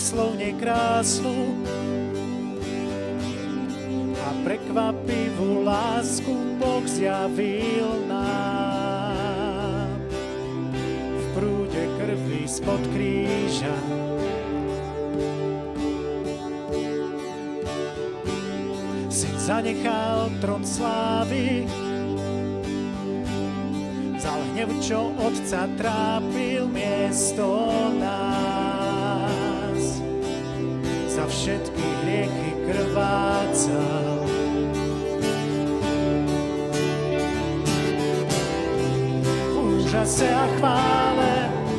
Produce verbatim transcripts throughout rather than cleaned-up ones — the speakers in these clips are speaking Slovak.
nevýslovne krásnu a prekvapivú lásku Boh zjavil nám. V prúde krvi spod kríža Syn zanechal trón slávy, vzal hnev, čo Otca trápil miesto nás. Za všetky hriechy krvácal. V úžase a chvále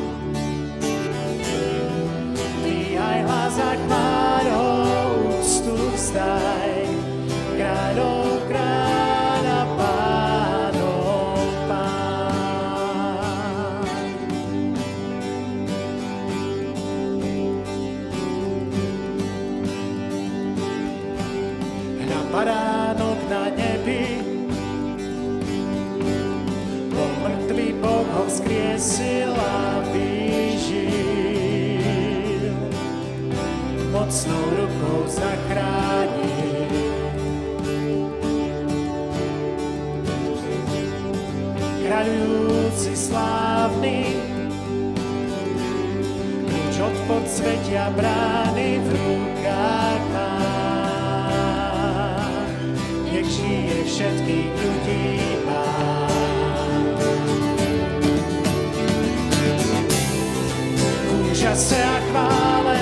dvíhaj hlas a chválou úctu vzdaj. Kráľov kráľ a pánov pán. Hľa baránok na nebi, bol mŕtvý, Boh ho vzkriesil a vyžil. Mocnou rukou zachránil. Kráľujúci slávny, kľúč od podsvetia brány v rukách má. Nech žije všetkých ľudí pán. V úžase a chvále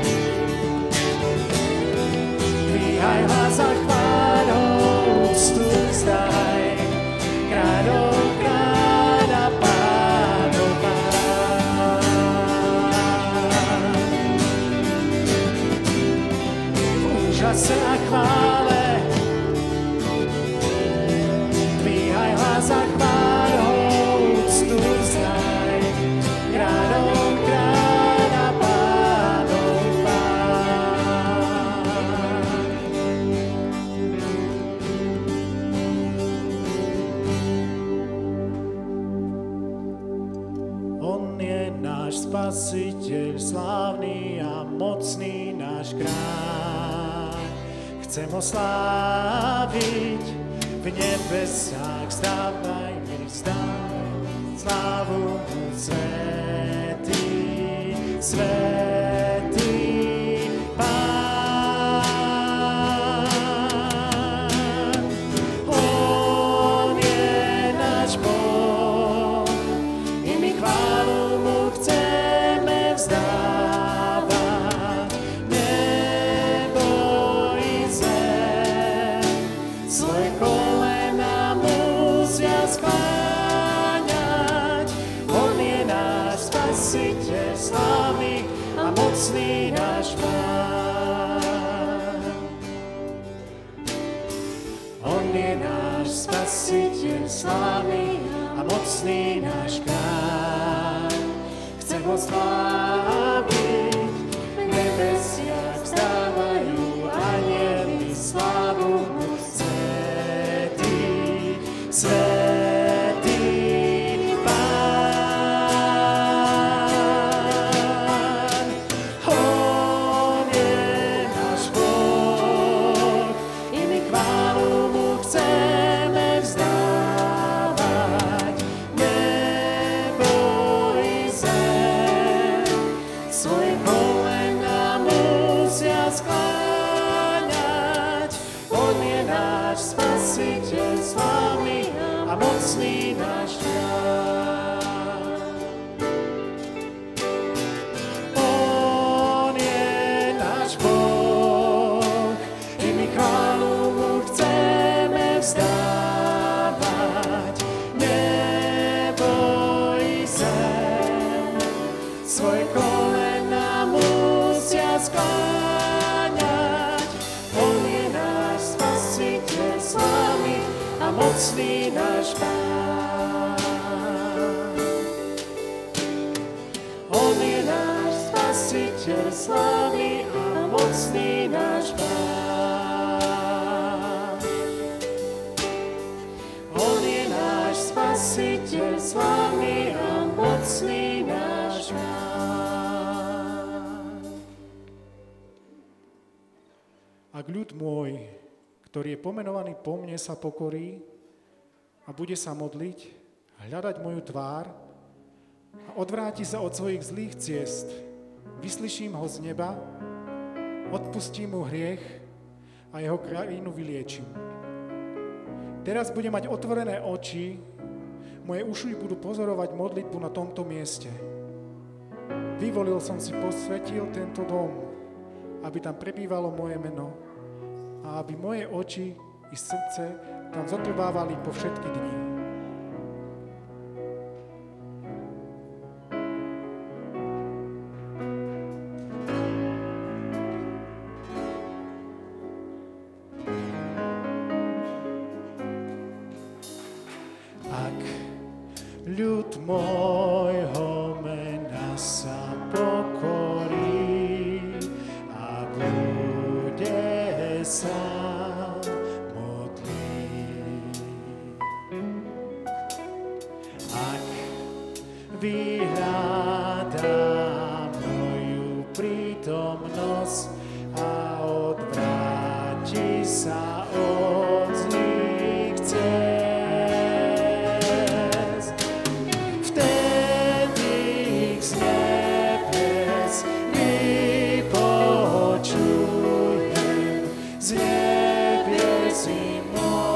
dvíhaj hlas a chválou úctu vzdaj. Kráľov čase a chvále, dvíhaj hlas a chválou úctu vzdaj. Kráľom kráľ a pánov pán. On je náš Spasiteľ, slávny a mocný náš kráľ. Chcem ho sláviť v nebesách, vzdávaj mi vzdávaj slávu mu svätý, svätý Pán. On je náš Boh i my chválu mu chceme vzdávať. Slávny a mocný náš Pán. On je náš Spasiteľ, slávny a mocný náš Kráľ. Chcem ho sláviť, v nebesiach vzdávajú anjeli slávu mu svätý, svätý. Mocný náš kráľ. On je náš Boh i my chválu mu chceme vzdávať. Nebo i zem svoje kolena musia skláňať. On je náš Spasiteľ, slávny a mocný náš Pán. On je náš Spasiteľ, slávny a mocný náš Pán. On je náš Spasiteľ, slávny a mocný náš Pán. Ak ľud môj, ktorý je pomenovaný po mne, sa pokorí a bude sa modliť, hľadať moju tvár a odvráti sa od svojich zlých ciest, vyslyším ho z neba, odpustím mu hriech a jeho krajinu vyliečím. Teraz budem mať otvorené oči, moje uši budú pozorovať modlitbu na tomto mieste. Vyvolil som si, posvetil tento dom, aby tam prebývalo moje meno a aby moje oči i srdce tam zotrvávali po všetky dni. Ak ľud môjho mena sa pokorí a bude sa modliť. Ak vyhľadá moju prítomnosť a odvráti sa od zlých ciest, z nebies im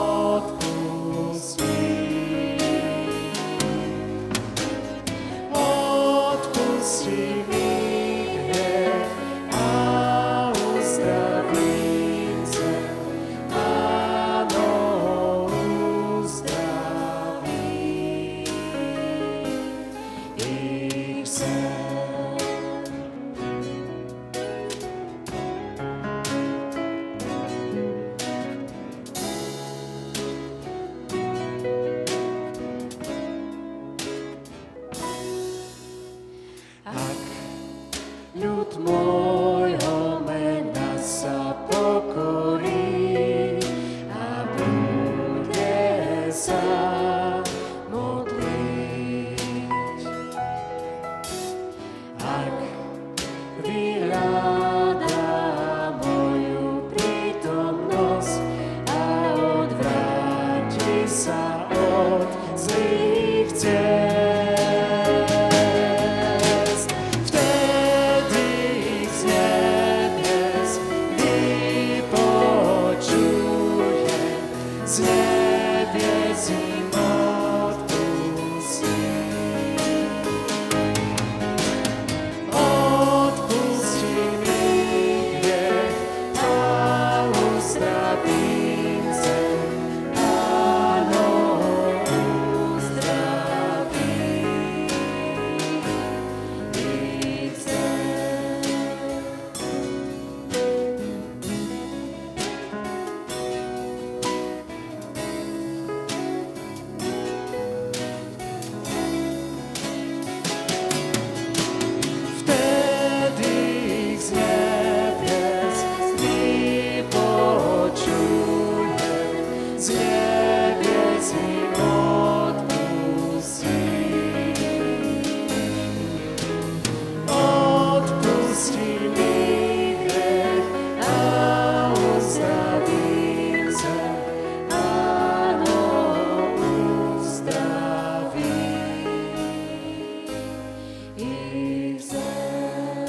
odpustí. Odpustí mi hriech a uzdravím zem. Áno, uzdravím ich zem. Ľud môjho mena sa pokorí a bude sa modliť. Ak vyhľadá moju prítomnosť a odvráti sa od zlých ciest, z nebies im odpustí. Odpustí mi hriech a uzdravím zem. Áno, uzdravím ich zem. Z nebies im odpustí. Odpustí mi hriech a uzdravím zem. Áno, uzdravím ich zem.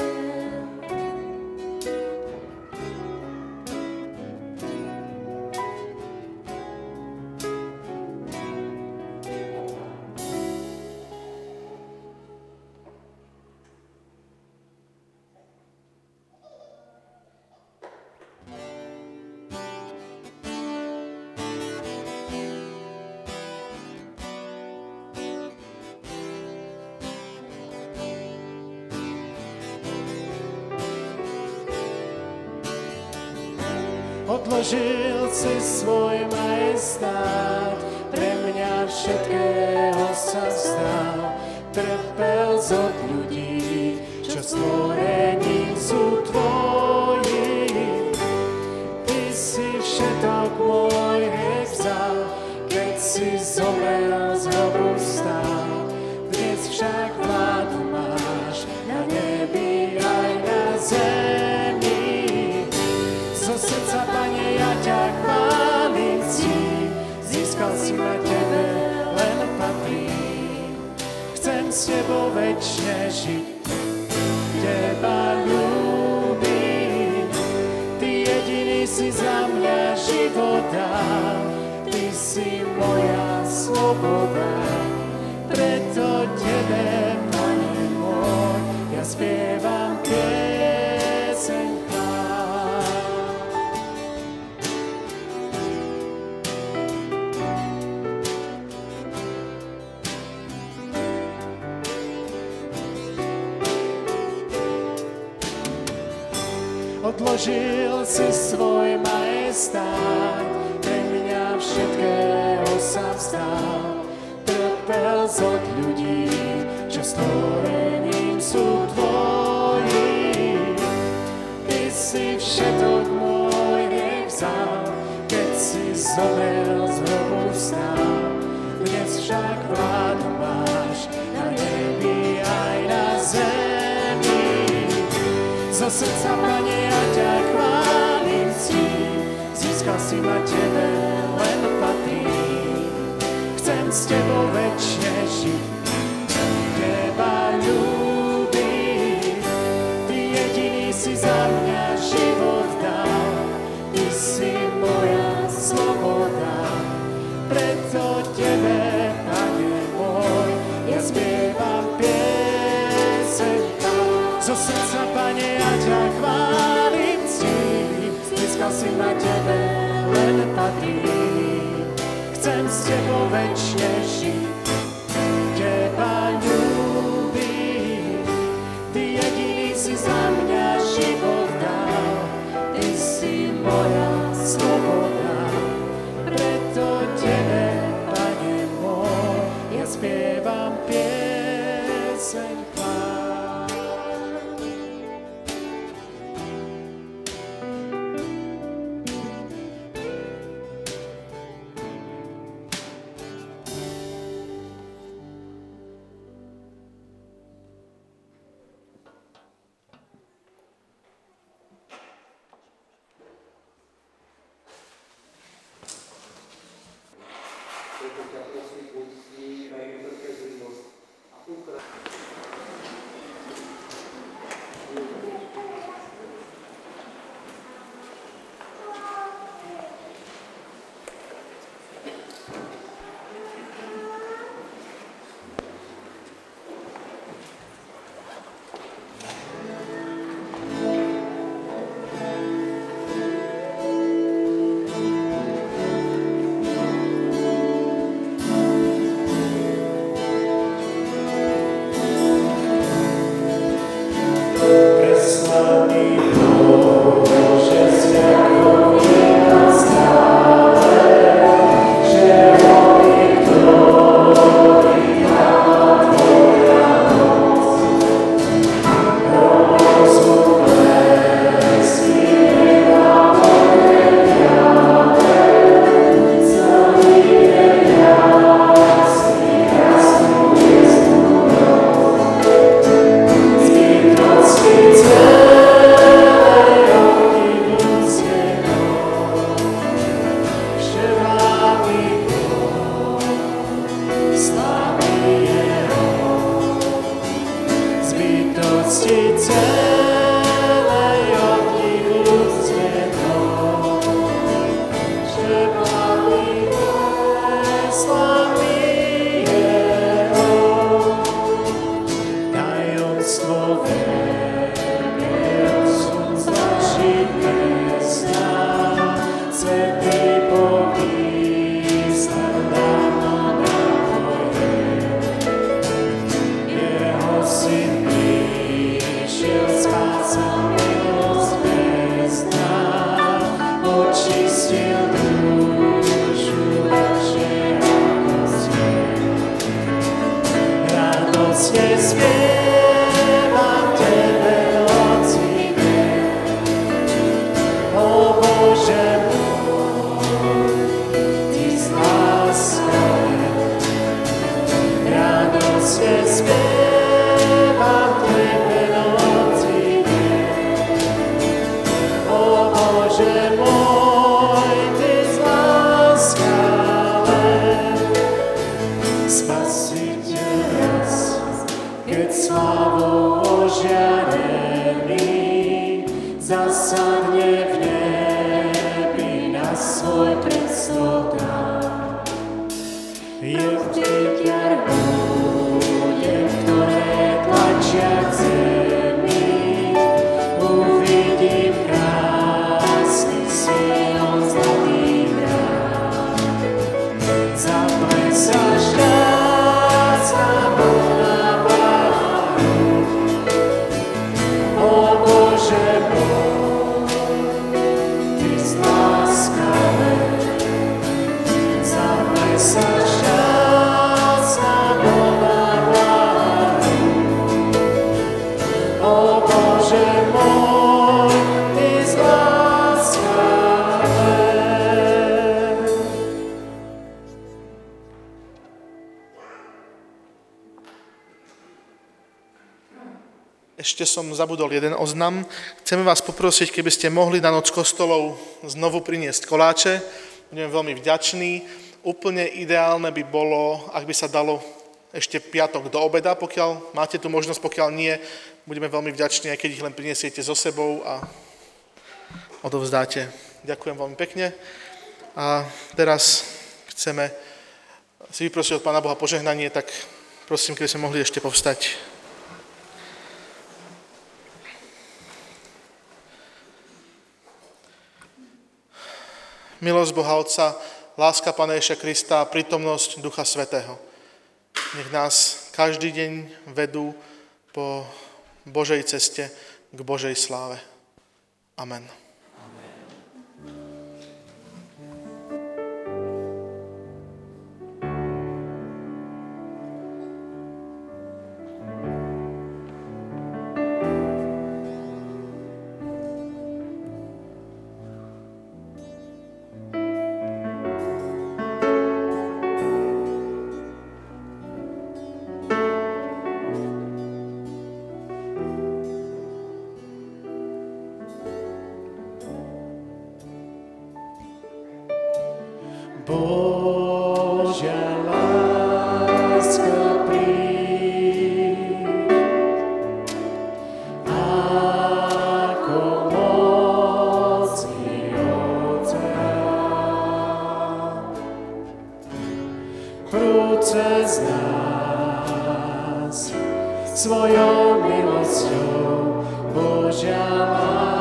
Odložil si svoj majestát, pre mňa všetkého sa vzdal. Trpel zod ľudí, čo stvorením sú tvoji. Ty si všetok môj hriech vzal, keď si zomrel, z hrobu vstal. Dnes však vládu máš na nebi aj na zemi. Zo srdca s tebou večne žiť, teba ľúbim. Ty jediný si za mňa život dal, ty si moja sloboda. Preto tebe, Pane môj, ja spievam pieseň chvál. Odložil si svoj majestát, pre mňa všetkého sa vzdal. Trpel od ľudí, čo stvorením sú tvoji. Ty si všetok môj hriech vzal, keď si zomrel z hrobu vstal. Dnes však vládu máš na nebi aj na zemi. Zo srdca, Pane, ja ťa chválim ctím, získal si ma, tebe len patrí. Chcem s tebou večne žiť, teba ľúbim. Ty jediný si za mňa život dal, ty si moja sloboda. Preto tebe, Pane môj, ja spievam pieseň. Zo srdca, Pane, ja ťa chválim ctím, získal si ma, tebe len patrí. Chcem s tebou večne žiť, teba ľúbim. Ty jediný si za mňa život dal, ty si moja sloboda. Preto tebe, Pane môj, ja spievam pieseň chvál. svoj prestol dá. Je vždyť jar bude, ktoré tlačia k zemi. Uvidím krásny Sion zlatý hrad. Zaplesá šťastná vlna váhu. O Bože môj, Ty si láskavé. Zaplesá šťastná vlna váhu. O Bože môj, Ty si láskavé. Ešte som zabudol jeden oznam. Chceme vás poprosiť, keby ste mohli na noc kostolov znovu priniesť koláče. Budeme veľmi vďační. Úplne ideálne by bolo, ak by sa dalo ešte piatok do obeda, pokiaľ máte tú možnosť, pokiaľ nie, budeme veľmi vďační, aj keď ich len prinesiete so sebou a odovzdáte. Ďakujem veľmi pekne. A teraz chceme si vyprosiť od Pána Boha požehnanie, tak prosím, keby sme mohli ešte povstať. Milosť Boha Otca, láska Pána Ježiša Krista a prítomnosť Ducha Svätého. Nech nás každý deň vedú po Božej ceste k Božej sláve. Amen. Božia láska príď, ako mocný oceán, prúd cez nás svojou milosťou. Božia láska